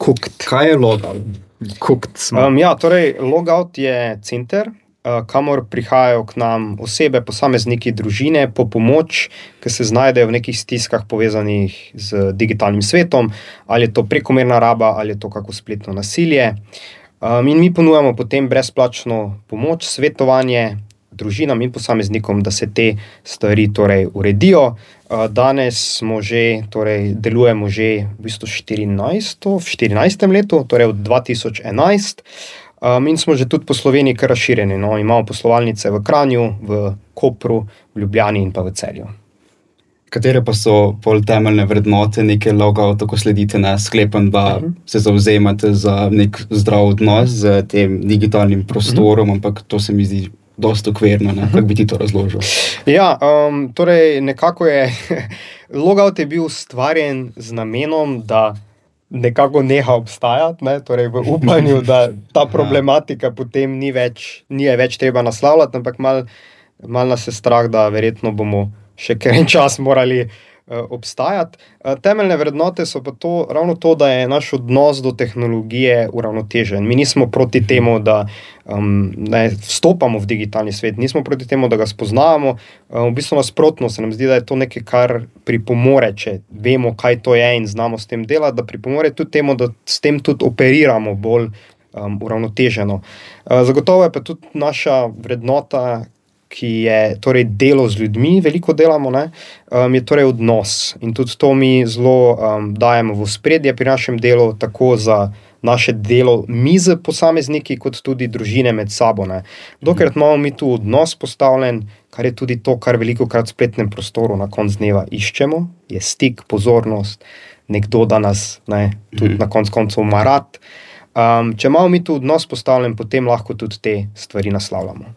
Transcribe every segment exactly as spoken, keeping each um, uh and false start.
Cooked. Kaj je logout? Cooked smo. Um, ja, torej, logout je center, uh, kamor prihajajo k nam osebe, posamezniki, družine po pomoč, ki se znajdejo v nekih stiskah povezanih z digitalnim svetom, ali je to prekomerna raba, ali je to kako spletno nasilje. Um, in mi ponujamo potem brezplačno pomoč, svetovanje družinam in posameznikom, da se te stvari torej uredijo. Uh, danes smo že, torej delujemo že v bistvu štirinajsto, v štirinajstem letu, torej od dva tisoč enajst. Um, in smo že tudi po Sloveniji kar razširjeni. No? Imamo poslovalnice v Kranju, v Kopru, v Ljubljani in pa v Celju. Katere pa so pol temeljne vrednote neke logouta, ko sledite, ne sklepam, da uh-huh. se zavzemate za nek zdrav odnos z tem digitalnim prostorom, uh-huh. ampak to se mi zdi dosti okvirno, ne? Kako bi ti to razložil? Ja, um, torej nekako je, logout je bil ustvarjen z namenom, da nekako neha obstajati, ne? Torej v upanju, da ta problematika potem ni več, ni je več treba naslavljati, ampak malo mal nas je strah, da verjetno bomo še kar en čas morali uh, obstajati. Uh, temeljne vrednote so pa to, ravno to, da je naš odnos do tehnologije uravnotežen. Mi nismo proti temu, da um, ne, vstopamo v digitalni svet, nismo proti temu, da ga spoznavamo. Uh, v bistvu nasprotno se nam zdi, da je to nekaj, kar pripomore, če vemo, kaj to je in znamo s tem delati, da pripomore tudi temu, da s tem tudi operiramo bolj um, uravnoteženo. Uh, zagotovo je pa tudi naša vrednota, ki je torej delo z ljudmi, veliko delamo, ne, um, je torej odnos. In tudi to mi zelo um, dajemo v ospredje pri našem delu, tako za naše delo mi z posamezniki, kot tudi družine med sabo. Ne. Dokler imamo mi tu odnos postavljen, kar je tudi to, kar veliko krat v spletnem prostoru na koncu dneva iščemo, je stik, pozornost, nekdo, da nas ne, tudi na koncu koncev ima rad. Um, če imamo mi tu odnos postavljen, potem lahko tudi te stvari naslavljamo.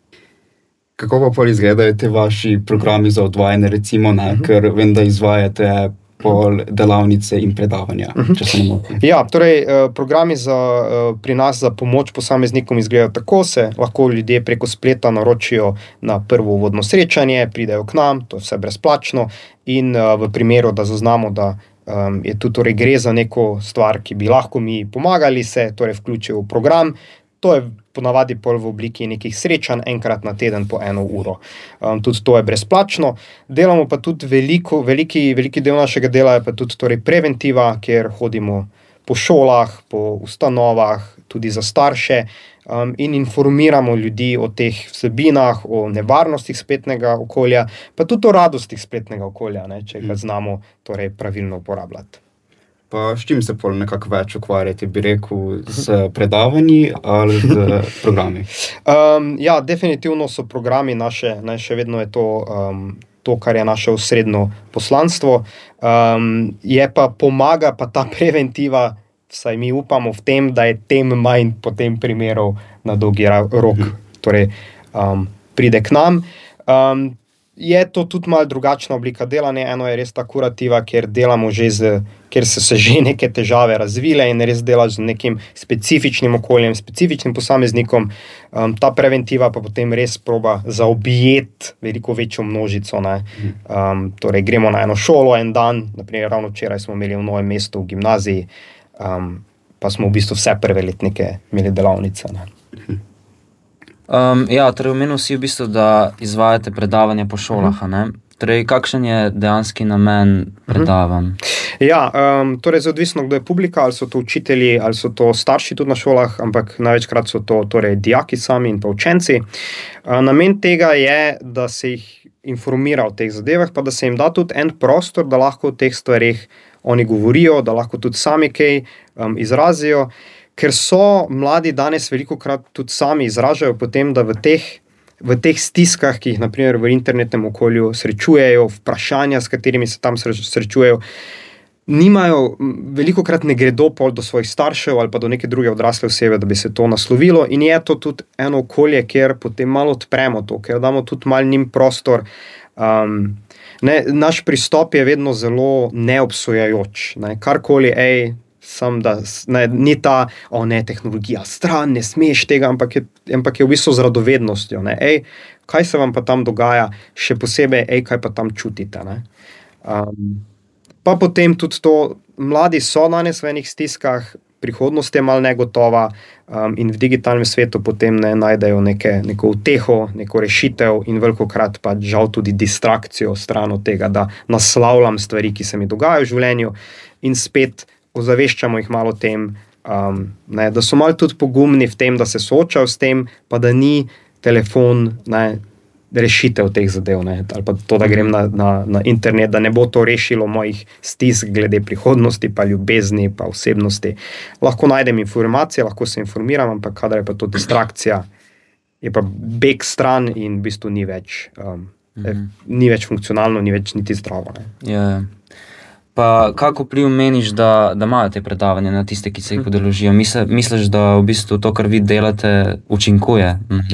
Kako pa pol izgledajo te vaši programi za odvajanje, recimo, ne? Uh-huh. Ker vem, da izvajate pol delavnice in predavanja, uh-huh. če se ne motim. Ja, torej programi za, pri nas za pomoč posameznikom izgledajo tako, se lahko ljudje preko spleta naročijo na prvo uvodno srečanje, pridejo k nam, to je vse brezplačno in v primeru, da zaznamo, da um, je tu torej gre za neko stvar, ki bi lahko mi pomagali, se torej vključijo v program. To je ponavadi pol v obliki nekih srečanj, enkrat na teden po eno uro. Um, tudi to je brezplačno. Delamo pa tudi veliko, veliki, veliki del našega dela je pa tudi torej preventiva, kjer hodimo po šolah, po ustanovah, tudi za starše um, in informiramo ljudi o teh vsebinah, o nevarnostih spletnega okolja, pa tudi o radostih spletnega okolja, ne, če ga znamo torej pravilno uporabljati. Pa s čim se pol nekako več ukvarjati, bi rekel, s predavanji ali z programi? Um, ja, definitivno so programi naše, ne, še vedno je to, um, to, kar je naše osrednjo poslanstvo. Um, je pa pomaga pa ta preventiva, vsaj mi upamo v tem, da je tem manj po tem primerov na dolgi rok, torej um, pride k nam. Um, Je to tudi malo drugačna oblika delanja, eno je res ta kurativa, kjer delamo že z, kjer so se že neke težave razvile in res delaš z nekim specifičnim okoljem, specifičnim posameznikom. Um, ta preventiva pa potem res proba zaobjeti veliko večjo množico. Ne. Um, torej gremo na eno šolo en dan, naprimer ravno včeraj smo imeli v Novem mestu v gimnaziji, um, pa smo v bistvu vse prve letnike imeli delavnice. Ne. Um, ja, torej omenil si v bistvu, da izvajate predavanja po šolah, a ne? Torej, kakšen je dejanski namen predavanj? Ja, um, torej odvisno, kdo je publika, ali so to učitelji, ali so to starši tudi na šolah, ampak največkrat so to torej dijaki sami in pa učenci. Uh, namen tega je, da se jih informira o teh zadevah, pa da se jim da tudi en prostor, da lahko o teh stvareh oni govorijo, da lahko tudi sami kaj um, izrazijo. Ker so mladi danes veliko krat tudi sami izražajo potem, da v teh, v teh stiskah, ki jih naprimer v internetnem okolju srečujejo, vprašanja, s katerimi se tam srečujejo, nimajo, veliko krat ne gredo pol do svojih staršev ali pa do neke druge odrasle osebe, da bi se to naslovilo, in je to tudi eno okolje, kjer potem malo odpremo to, ker damo tudi malo njim prostor. Um, ne, naš pristop je vedno zelo neobsojajoč, ne, karkoli, ej, Sam, da ne, ni ta, o ne, tehnologija, stran, ne smeš tega, ampak je, ampak je v bistvu z radovednostjo. Ne? Ej, kaj se vam pa tam dogaja, še posebej, ej, kaj pa tam čutite. Ne? Um, pa potem tudi to, mladi so danes v enih stiskah, prihodnost je malo negotova um, in v digitalnem svetu potem ne najdejo neke, neko uteho, neko rešitev in velikokrat pa žal tudi distrakcijo stran od tega, da naslavljam stvari, ki se mi dogajajo v življenju in spet ozaveščamo jih malo o tem, um, ne, da so malo tudi pogumni v tem, da se soočajo s tem, pa da ni telefon, ne, rešitev teh zadev, ne, ali pa to, da grem na, na, na internet, da ne bo to rešilo mojih stisk glede prihodnosti, pa ljubezni, pa osebnosti. Lahko najdem informacije, lahko se informiram, ampak kadar je pa to distrakcija, je pa beg stran in v bistvu ni več, um, mm-hmm. ni več funkcionalno, ni več niti zdravo. Ne. Ja, pa kako vpliv meniš, da, da imajo te predavanja na tiste, ki se jih udeležijo? Misle, misliš, da v bistvu to, kar vi delate, učinkuje?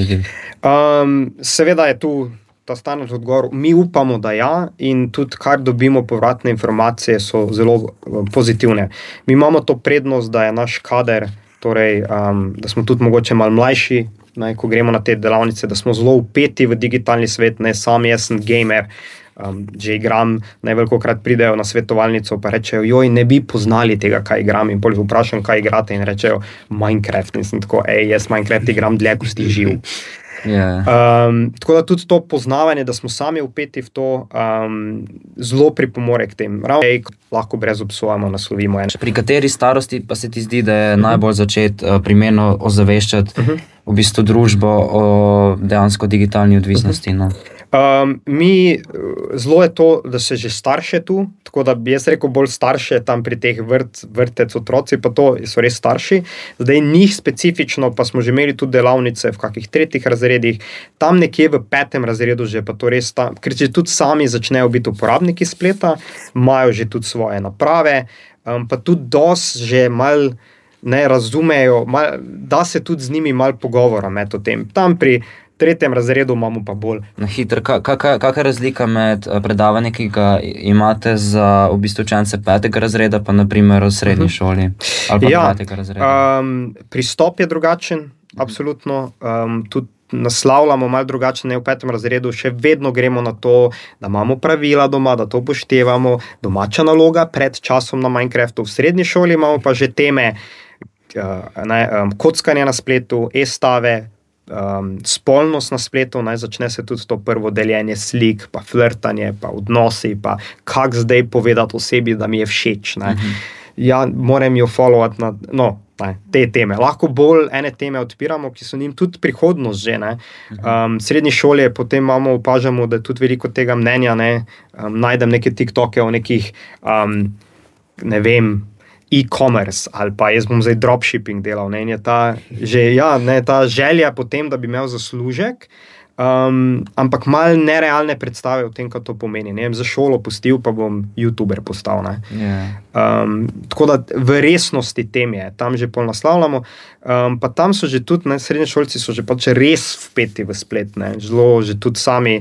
Um, seveda je tu ta standard odgovor. Mi upamo, da ja, in tudi kar dobimo povratne informacije, so zelo pozitivne. Mi imamo to prednost, da je naš kader, torej, um, da smo tudi mogoče malo mlajši, ne, ko gremo na te delavnice, da smo zelo vpeti v digitalni svet, ne sam jaz sem gamer, Um, že igram, najvelikokrat pridejo na svetovalnico pa rečejo, joj, ne bi poznali tega, kaj igram, in pol vprašam, kaj igrate, in rečejo Minecraft, in sem tako, ej, jaz Minecraft igram dlje, ko si živ. Yeah. Um, tako da tudi to poznavanje, da smo sami vpeti v to, um, zelo pripomore k tem. Ravno ej, lahko brez obsojamo, naslovimo en. Pri kateri starosti pa se ti zdi, da je uh-huh. najbolj začeti uh, primerno ozaveščati uh-huh. v bistvu družbo o dejansko digitalni odvisnosti? Uh-huh. No? Um, mi, zelo je to, da se že starše tu, tako da bi jaz rekel bolj starše tam pri teh vrt, vrtec otroci, pa to so res starši. Zdaj njih specifično, pa smo že imeli tudi delavnice v kakih tretjih razredih, tam nekje v petem razredu že pa to res tam, ker že tudi sami začnejo biti uporabniki spleta, imajo že tudi svoje naprave, um, pa tudi dosti že mal ne razumejo, mal, da se tudi z njimi mal pogovora med o tem. Tam pri tretjem razredu imamo pa bolj. Na hitro, kakšna je razlika med predavanjem, ki ga imate za v bistvu učence petega razreda, pa naprimer v srednji uh-huh. šoli ali pa ja, petega razreda? Um, pristop je drugačen, uh-huh. absolutno. Um, tudi naslavljamo malo drugače, ne v petem razredu, še vedno gremo na to, da imamo pravila doma, da to upoštevamo, domača naloga pred časom na Minecraftu. V srednji šoli imamo pa že teme uh, ne, um, kockanje na spletu, e-stave, Um, spolnost na spletu, naj začne se tudi to prvo deljenje slik, pa flirtanje, pa odnosi, pa kak zdaj povedati osebi, da mi je všeč. Ne. Uh-huh. Ja, moram jo followati na no, ne, te teme. Lahko bolj ene teme odpiramo, ki so njim tudi prihodnost že. Ne. Um, srednji šoli potem imamo, opažamo, da je tudi veliko tega mnenja, ne. Um, najdem neke TikToke o nekih, um, ne vem, e-commerce ali pa jaz bom zdaj dropshipping delal, ne, in je ta, že, ja, ne, ta želja potem, da bi imel zaslužek, um, ampak malo nerealne predstave o tem, kaj to pomeni. Ne, za šolo pustil, pa bom youtuber postal. Ne. Yeah. Um, tako da v resnosti tem je, tam že pol naslavljamo, um, pa tam so že tudi, ne, srednji šolci so že pač res vpeti v splet, ne, zelo že tudi sami.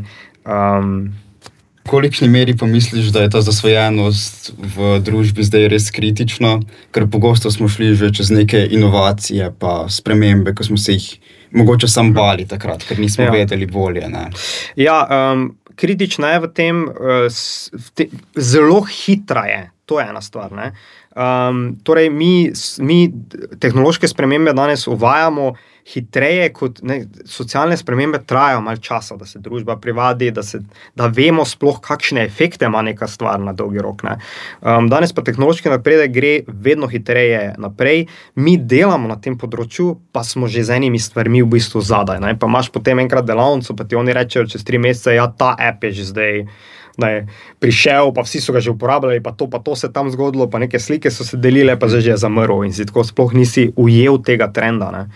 Um, V kolikšni meri pa misliš, da je ta zasvojenost v družbi zdaj res kritična? Ker pogosto smo šli že čez neke inovacije pa spremembe, ko smo se jih mogoče sam bali takrat, ker nismo ja. vedeli bolje. Ne? Ja, um, kritična je v tem, uh, te, zelo hitra je, to je ena stvar. Ne? Um, torej, mi, mi tehnološke spremembe danes uvajamo hitreje, kot ne, socialne spremembe trajajo malo časa, da se družba privadi, da, se, da vemo sploh, kakšne efekte ima neka stvar na dolgi rok. Ne. Um, danes pa tehnološki napredek gre vedno hitreje naprej. Mi delamo na tem področju, pa smo že z enimi stvarmi v bistvu zadaj. Ne. Pa imaš potem enkrat delavnico, pa ti oni rečejo čez tri mesece, ja, ta app je že zdaj ne, prišel, pa vsi so ga že uporabljali, pa to, pa to se tam zgodilo, pa neke slike so se delile, pa zdaj že je zamrl in si tako sploh nisi ujel tega trenda. Ne.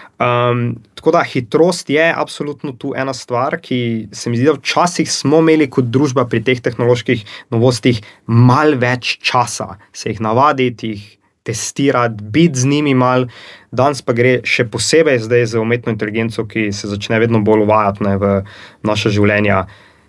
Um, tako da hitrost je absolutno tu ena stvar, ki se mi zdi, da včasih smo imeli kot družba pri teh tehnoloških novostih malo več časa, se jih navaditi, jih testirati, biti z njimi mal. Danes pa gre še posebej zdaj za umetno inteligenco, ki se začne vedno bolj uvajati, ne, v naša življenja.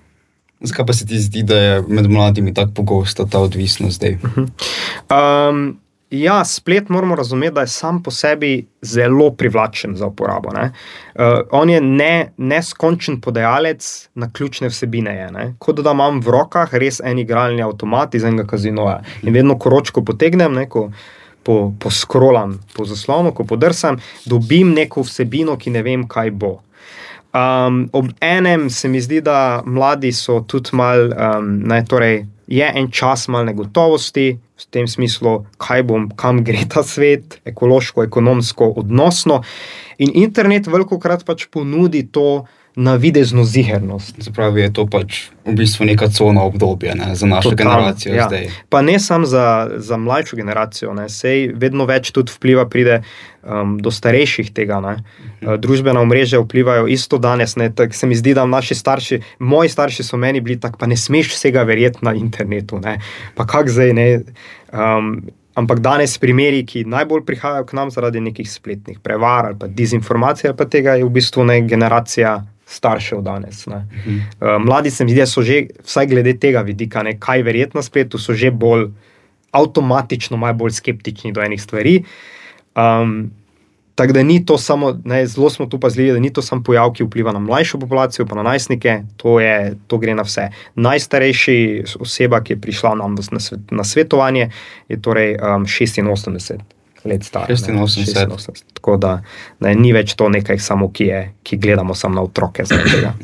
Zakaj pa se ti zdi, da je med mladimi tako pogosta ta odvisnost zdaj? Um, ja, splet moramo razumeti, da je sam po sebi zelo privlačen za uporabo. Uh, on je ne, neskončen podajalec na ključne vsebine. Je, ne? Kot da imam v rokah res en igralni avtomat iz enega kazinoja. In vedno, ko ročko potegnem, ne, ko po, poskrolam po zaslonu, ko podrsam, dobim neko vsebino, ki ne vem, kaj bo. Um, ob enem se mi zdi, da mladi so tudi mal, um, ne, torej je en čas mal negotovosti, v tem smislu, kaj bom, kam gre ta svet, ekološko, ekonomsko, odnosno. In internet velikokrat pač ponudi to navidezno zihernost. Zapravi je to pač v bistvu neka cona obdobja, ne, za našo Totalno, generacijo ja. zdaj. Pa ne samo za, za mlajšo generacijo, ne, sej vedno več tudi vpliva pride um, do starejših tega. Ne. Uh, družbena omrežja vplivajo isto danes, ne, tak se mi zdi, da naši starši, moji starši so meni bili tak, pa ne smeš vsega verjeti na internetu, ne, pa kak zdaj, ne, um, ampak danes primeri, ki najbolj prihajajo k nam zaradi nekih spletnih prevar ali pa dezinformacij ali pa tega, je v bistvu ne generacija staršev danes. Ne. Mhm. Uh, mladi se mi zdi, da so že, vsaj glede tega vidika, ne, kaj verjetno na spletu, so že bolj avtomatično, malo bolj skeptični do enih stvari. Um, tako da ni to samo, ne, zelo smo tu pazljivi, da ni to samo pojav, ki vpliva na mlajšo populacijo, pa na najstnike, to, je, to gre na vse. Najstarejši oseba, ki je prišla nam na, svet, na svetovanje, je torej um, šestinosemdeset let star. šestinosemdeset. šestinosemdeset. Tako da ne, ni več to nekaj samo, ki, je, ki gledamo samo na otroke zaradi tega.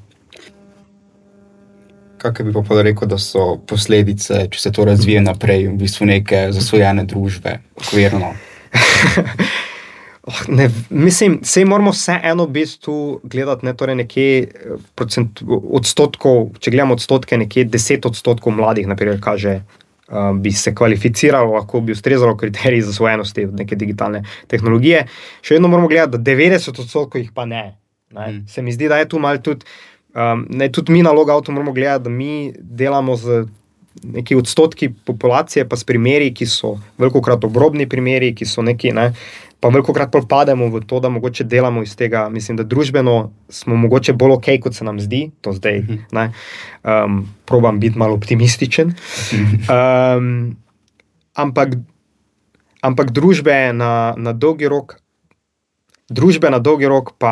Kakaj bi pa pa rekel, da so posledice, če se to razvije naprej, v bistvu neke zasvojene družbe, okvirno? Oh, ne, mislim, sej moramo vseeno v bistvu gledati ne, torej nekje procent, odstotkov, če gledamo odstotke, nekje deset odstotkov mladih, naprimer, kaže, um, bi se kvalificiralo, lahko bi ustrezalo kriteriji zasvojenosti od neke digitalne tehnologije. Še vedno moramo gledati, da devetdeset odstotkov jih pa ne. ne. Mm. Se mi zdi, da je tu malo tudi, um, ne, tudi mi na Logoutu moramo gledati, da mi delamo z neki odstotki populacije, pa s primeri, ki so velikokrat obrobni primeri, ki so neki, ne, pa velikokrat pademo v to, da mogoče delamo iz tega, mislim, da družbeno smo mogoče bolj ok, kot se nam zdi, to zdaj, ne, um, probam biti malo optimističen, um, ampak, ampak družbe na, na dolgi rok, družbe na dolgi rok pa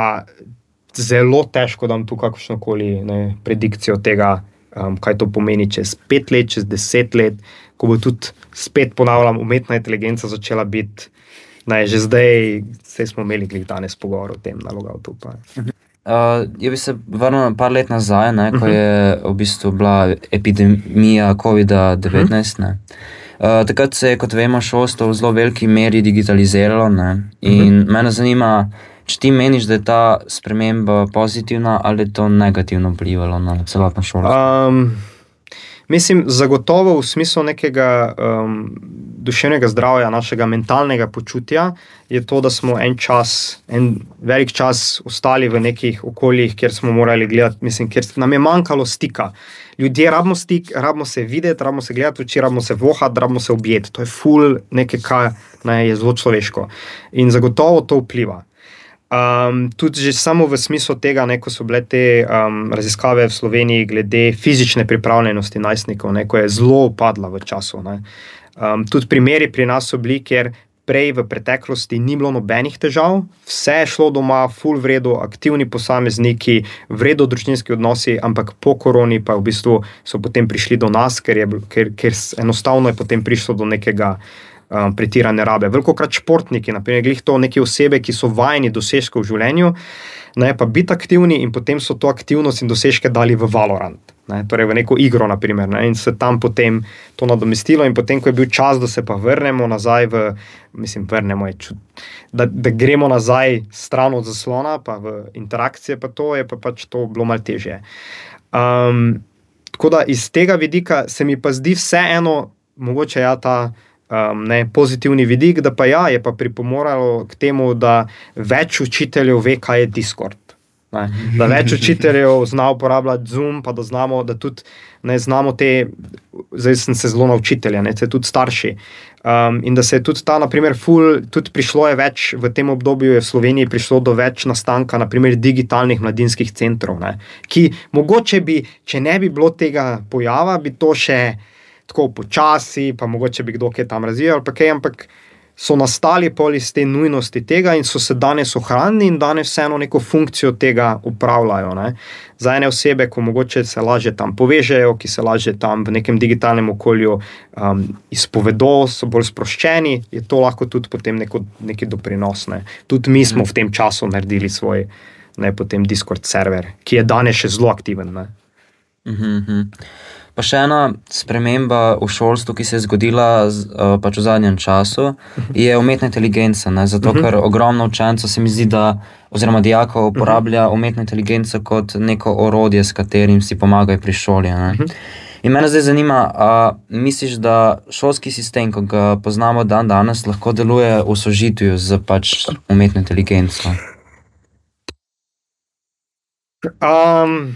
zelo težko dam tu kakršnokoli ne, predikcijo tega, Um, kaj to pomeni čez pet let, čez deset let, ko bo tudi spet ponavljam, umetna inteligenca začela biti, ne, že zdaj, saj smo imeli glih danes pogovor o tem na Logoutu. Uh, jaz bi se vrnil par let nazaj, ne, ko je v bistvu bila epidemija covida devetnajst. Ne. Uh, takrat se je, kot vemo, šolstvo v zelo veliki meri digitaliziralo, ne, in uh-huh. mene zanima, če ti meniš, da je ta sprememba pozitivna ali je to negativno vplivalo na celotno šolstvo? Um, mislim, zagotovo v smislu nekega um, duševnega zdravja, našega mentalnega počutja, je to, da smo en čas, en velik čas ostali v nekih okoljih, kjer smo morali gledati, mislim, kjer nam je manjkalo stika. Ljudje rabimo stik, rabimo se videti, rabimo se gledati v oči, rabimo se vohati, rabimo se objeti. To je ful nekaj, kar ne, je zelo človeško. In zagotovo to vpliva. Um, tudi že samo v smislu tega, ne, ko so bile te um, raziskave v Sloveniji glede fizične pripravljenosti najstnikov, ne, ko je zelo upadla v času. Ne. Um, tudi primeri pri nas so bili, kjer prej v preteklosti ni bilo nobenih težav, vse je šlo doma, ful v redu, aktivni posamezniki, v redu družinski odnosi, ampak po koroni pa v bistvu so potem prišli do nas, ker, je, ker, ker enostavno je potem prišlo do nekega Um, pretirane rabe. Velikokrat športniki, naprimer, glih to neke osebe, ki so vajeni dosežkov v življenju, ne, pa biti aktivni in potem so to aktivnost in dosežke dali v Valorant, ne, torej v neko igro, naprimer, ne, in se tam potem to nadomestilo in potem, ko je bil čas, da se pa vrnemo nazaj v, mislim, vrnemo je čud, da, da gremo nazaj stran od zaslona, pa v interakcije, pa to je pa pač to bilo malo težje. Um, tako da iz tega vidika se mi pa zdi vseeno, mogoče ja ta Um, ne, pozitivni vidik, da pa ja, je pa pripomoralo k temu, da več učiteljev ve, kaj je Discord. Ne, da več učiteljev zna uporabljati Zoom, pa da znamo, da tudi ne znamo te, zdaj sem se zelo na učitelja, ne, te tudi starši. Um, in da se je tudi ta, naprimer, ful, tudi prišlo je več, v tem obdobju je v Sloveniji prišlo do več nastanka, naprimer, digitalnih mladinskih centrov, ne, ki mogoče bi, če ne bi bilo tega pojava, bi to še tako počasi, pa mogoče bi kdo kaj tam razvijal, pa kaj, ampak so nastali pol iz te nujnosti tega in so se danes ohranili in danes vseeno neko funkcijo tega upravljajo. Ne. Za ene osebe, ko mogoče se lažje tam povežejo, ki se lažje tam v nekem digitalnem okolju um, izpovedo, so bolj sproščeni, je to lahko tudi potem neko, neki doprinos. Ne. Tudi mi smo v tem času naredili svoj ne, potem Discord server, ki je danes še zelo aktiven. Ne. Mhm. Pa še ena sprememba v šolstvu, ki se je zgodila uh, pač v zadnjem času, je umetna inteligenca. Ne? Zato, ker ogromno učencev se mi zdi, da, oziroma dijakov uporablja umetno inteligenco kot neko orodje, s katerim si pomagajo pri šoli. Ne? In mene zdaj zanima, a misliš, da šolski sistem, ko ga poznamo dan danes, lahko deluje v sožitju z pač umetno inteligenco? Um...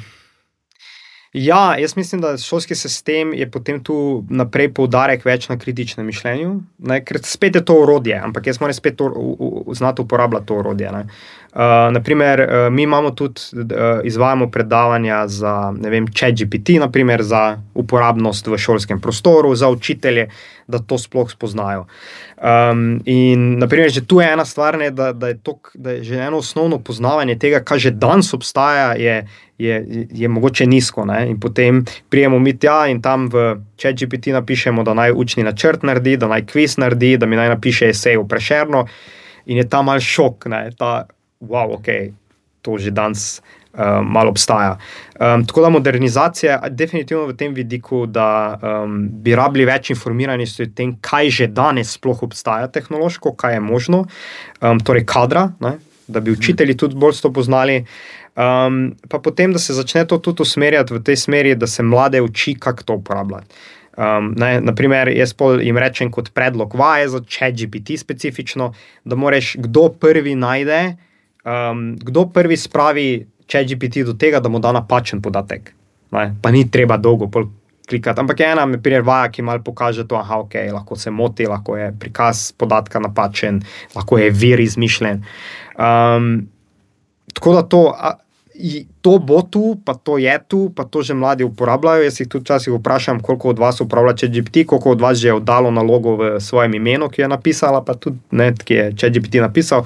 Ja, jaz mislim, da šolski sistem je potem tu naprej poudarek več na kritičnem mišljenju, ne, ker spet je to orodje, ampak jaz moram spet to, u, u, znati uporabljati to orodje. Ne. Uh, naprimer, uh, mi imamo tudi, uh, izvajamo predavanja za, ne vem, ChatGPT, naprimer, za uporabnost v šolskem prostoru, za učitelje, da to sploh spoznajo. Um, in, naprimer, že tu je ena stvar, ne, da, da, je to, da je že eno osnovno poznavanje tega, kaj že danes obstaja, je Je, je mogoče nizko. Ne? In potem prijemo mi tja in tam v ChatGPT napišemo, da naj učni načrt naredi, da naj kviz naredi, da mi naj napiše esej o Prešernu in je ta mal šok, ne? Ta, wow, ok, to že danes um, malo obstaja. Um, tako da modernizacija definitivno v tem vidiku, da um, bi rabili več informiranosti o tem, kaj že danes sploh obstaja tehnološko, kaj je možno, um, torej kadra, ne? Da bi učitelji tudi bolj to poznali. Um, pa potem, da se začne to tudi usmerjati v tej smeri, da se mlade uči, kako to uporabljati. Um, ne, naprimer, jaz jim rečem kot predlog vaje za ChatGPT specifično, da moraš, kdo prvi najde, um, kdo prvi spravi ChatGPT do tega, da mu da napačen podatek. Ne, pa ni treba dolgo klikati, ampak je ena naprimer, vaja, ki malo pokaže to, aha, ok, lahko se moti, lahko je prikaz podatka napačen, lahko je vir izmišljen. Um, Tako da to, to bo tu, pa to je tu, pa to že mladi uporabljajo. Jaz jih tudi včasih vprašam, koliko od vas uporablja ChatGPT, koliko od vas že je oddalo nalogo v svojem imenu, ki je napisala, pa tudi ne, ki je ChatGPT napisal.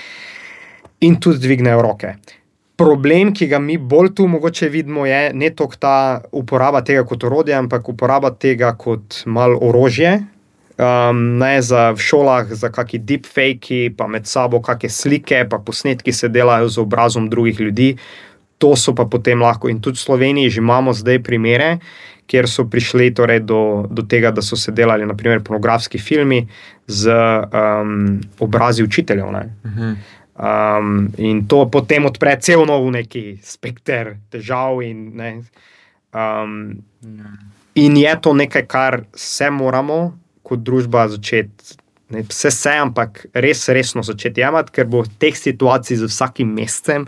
In tudi dvignejo roke. Problem, ki ga mi bolj tu mogoče vidimo, je ne toliko ta uporaba tega kot orodje, ampak uporaba tega kot malo orožje. Um, ne, za v šolah, za kakšni deepfakei, pa med sabo kakšne slike, pa posnetki se delajo z obrazom drugih ljudi. To so pa potem lahko, in tudi v Sloveniji že imamo zdaj primere, kjer so prišli torej do, do tega, da so se delali naprimer pornografski filmi z um, obrazi učiteljev. Ne. Uh-huh. Um, in to potem odpre cel nov neki spekter težav in, ne, um, in je to nekaj, kar se moramo kot družba začeti, ne vse se, ampak res resno začeti jemati, ker bo teh situacij z vsakim mesecem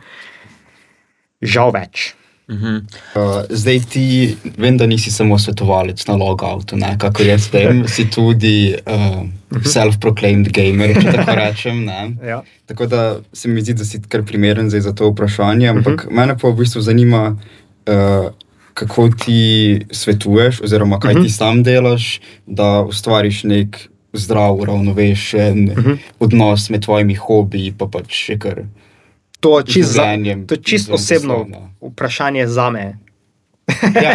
žal več. Uh-huh. Uh, zdaj ti, vem, da nisi samo svetovalec na logoutu, ne, kako jaz vem, si tudi uh, self-proclaimed gamer, če tako rečem. Ne. Ja. Tako da se mi zdi, da si kar primeren zdaj za to vprašanje, ampak uh-huh. mene pa v bistvu zanima, uh, kako ti svetuješ, oziroma kaj uh-huh. ti sam delaš, da ustvariš nek zdrav, uravnovešen uh-huh. odnos med tvojimi hobiji, pa pač še kar to čist, za, to čist osebno poslovno. Vprašanje zame. Ja.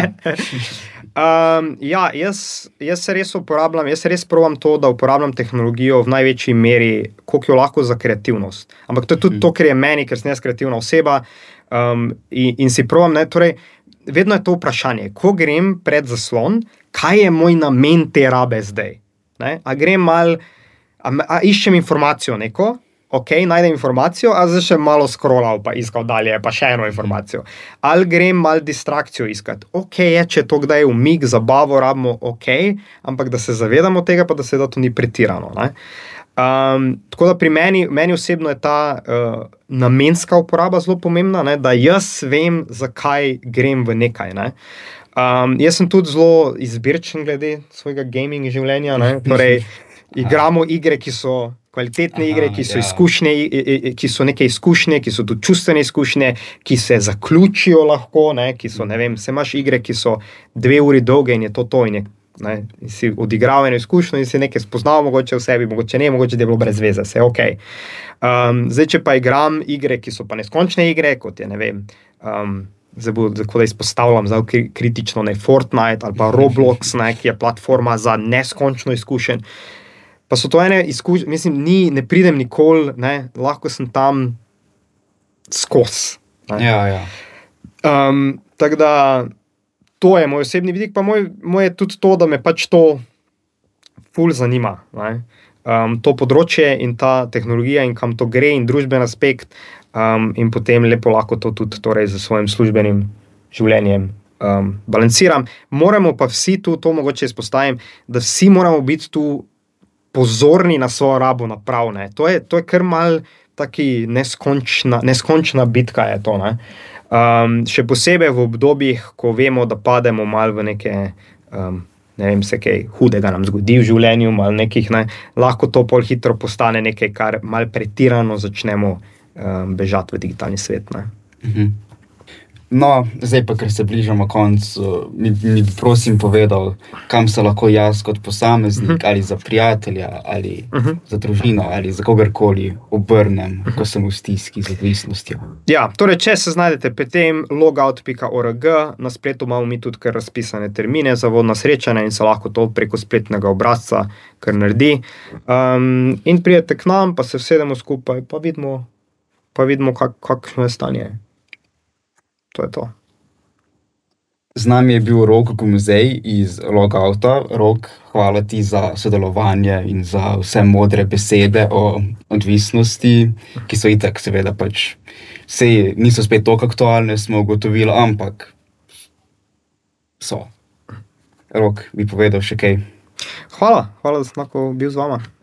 um, ja, jaz, jaz se res uporabljam, jaz res provam to, da uporabljam tehnologijo v največji meri, koliko jo lahko za kreativnost. Ampak to je tudi uh-huh. to, ker je meni, ker sem jaz kreativna oseba um, in, in si provam, ne, torej vedno je to vprašanje, ko grem pred zaslon, kaj je moj namen te rabe zdaj? Ne? A grem mal, a, a iščem informacijo neko, ok, najdem informacijo, a zdaj še malo scrollal pa iskal dalje, pa še eno informacijo. Ali grem mal distrakcijo iskati? Ok, je, če to kdaj umik, zabavo rabimo, ok, ampak da se zavedamo tega, pa da se da to ni pretirano. Ne? Um, tako da pri meni, meni osebno je ta uh, namenska uporaba zelo pomembna, ne, da jaz vem, zakaj grem v nekaj. Ne. Um, jaz sem tudi zelo izbirčen glede svojega gaming življenja. Ne. Torej, igramo igre, ki so kvalitetne igre, ki so, izkušnje, ki so neke izkušnje, ki so tudi čustvene izkušnje, ki se zaključijo lahko, ne, ki so, ne vem, se imaš igre, ki so dve uri dolge in je to to in je ne, in si odigral eno izkušnjo in si nekaj spoznal, mogoče v sebi, mogoče ne, mogoče da je bilo brez veze, vse je ok. Um, zdaj, če pa igram igre, ki so pa neskončne igre, kot je, ne vem, um, zdaj bo, tako da izpostavljam zdaj kritično, ne, Fortnite ali pa Roblox, ne, ki je platforma za neskončno izkušenj, pa so to ene izkušnje, mislim, ni, ne pridem nikoli, ne, lahko sem tam skos. Ja, ja. Um, tako da to je moj osebni vidik, pa moj, moj je tudi to, da me pač to ful zanima, ne. Um, to področje in ta tehnologija in kam to gre in družben aspekt um, in potem lepo lahko to tudi torej z svojim službenim življenjem um, balansiram. Moramo pa vsi tu, to mogoče izpostavim, da vsi moramo biti tu pozorni na svojo rabo naprav, ne. To je, to je kar mal taki neskončna, neskončna bitka je to, ne. Um, še posebej v obdobjih, ko vemo, da pademo mal v neke um, ne vem, se kaj hudega nam zgodi v življenju, malo nekih, ne, lahko to pol hitro postane nekaj, kar malo pretirano začnemo um, bežati v digitalni svet, ne. Mhm. No, zdaj pa, ker se bližamo koncu, mi, mi prosim povedal, kam se lahko jaz kot posameznik, uh-huh. ali za prijatelja, ali uh-huh. za družino, ali za kogarkoli obrnem, uh-huh. ko sem v stiski z odvisnostjo. Ja, torej, če se znajdete pri tem logout pika org, na spletu imamo mi tudi kar razpisane termine za vodna srečanja in se lahko to preko spletnega obrazca kar naredi. Um, in pridete k nam, pa se vsedemo skupaj, pa vidimo, pa vidimo kak, kakšno je stanje. To je to. Z nami je bil Rok Gumzej iz Logouta. Rok, hvala ti za sodelovanje in za vse modre besede o odvisnosti, ki so itak seveda pač, sej niso spet toliko aktualne, smo ugotovili, ampak so. Rok, bi povedal še kaj? Hvala, hvala, da sem lahko bil z vama.